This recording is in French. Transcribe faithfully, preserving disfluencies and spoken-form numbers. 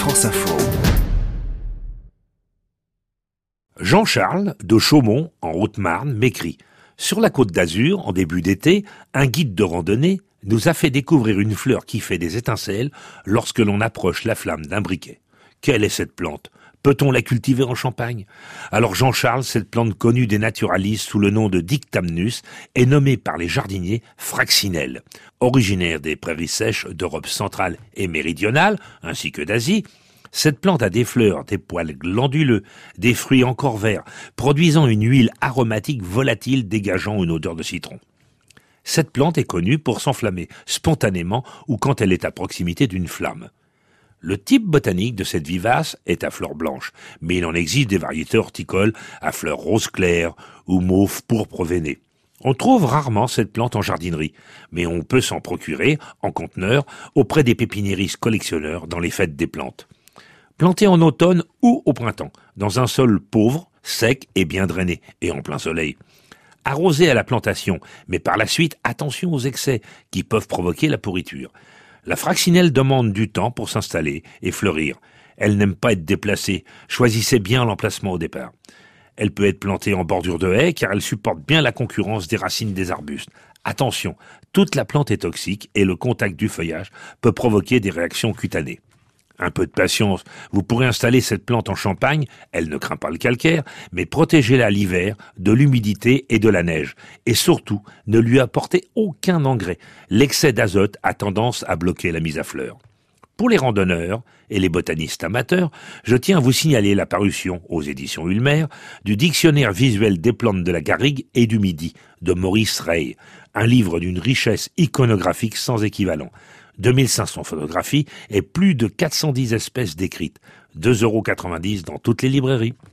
France Info. Jean-Charles de Chaumont, en Haute-Marne, m'écrit « Sur la Côte d'Azur, en début d'été, un guide de randonnée nous a fait découvrir une fleur qui fait des étincelles lorsque l'on approche la flamme d'un briquet. Quelle est cette plante ? Peut-on la cultiver en Champagne ? Alors Jean-Charles, cette plante connue des naturalistes sous le nom de Dictamnus, est nommée par les jardiniers Fraxinelle. Originaire des prairies sèches d'Europe centrale et méridionale, ainsi que d'Asie, cette plante a des fleurs, des poils glanduleux, des fruits encore verts, produisant une huile aromatique volatile dégageant une odeur de citron. Cette plante est connue pour s'enflammer spontanément ou quand elle est à proximité d'une flamme. Le type botanique de cette vivace est à fleurs blanches, mais il en existe des variétés horticoles à fleurs rose clair ou mauve pourpre veiné. On trouve rarement cette plante en jardinerie, mais on peut s'en procurer en conteneur auprès des pépiniéristes collectionneurs dans les fêtes des plantes. Plantée en automne ou au printemps, dans un sol pauvre, sec et bien drainé, et en plein soleil. Arrosée à la plantation, mais par la suite, attention aux excès qui peuvent provoquer la pourriture. La fraxinelle demande du temps pour s'installer et fleurir. Elle n'aime pas être déplacée. Choisissez bien l'emplacement au départ. Elle peut être plantée en bordure de haies car elle supporte bien la concurrence des racines des arbustes. Attention, toute la plante est toxique et le contact du feuillage peut provoquer des réactions cutanées. Un peu de patience, vous pourrez installer cette plante en Champagne, elle ne craint pas le calcaire, mais protégez-la l'hiver de l'humidité et de la neige. Et surtout, ne lui apportez aucun engrais. L'excès d'azote a tendance à bloquer la mise à fleur. Pour les randonneurs et les botanistes amateurs, je tiens à vous signaler la parution aux éditions Ulmer du Dictionnaire visuel des plantes de la garrigue et du Midi de Maurice Rey, un livre d'une richesse iconographique sans équivalent. deux mille cinq cents photographies et plus de quatre cent dix espèces décrites. deux euros quatre-vingt-dix dans toutes les librairies.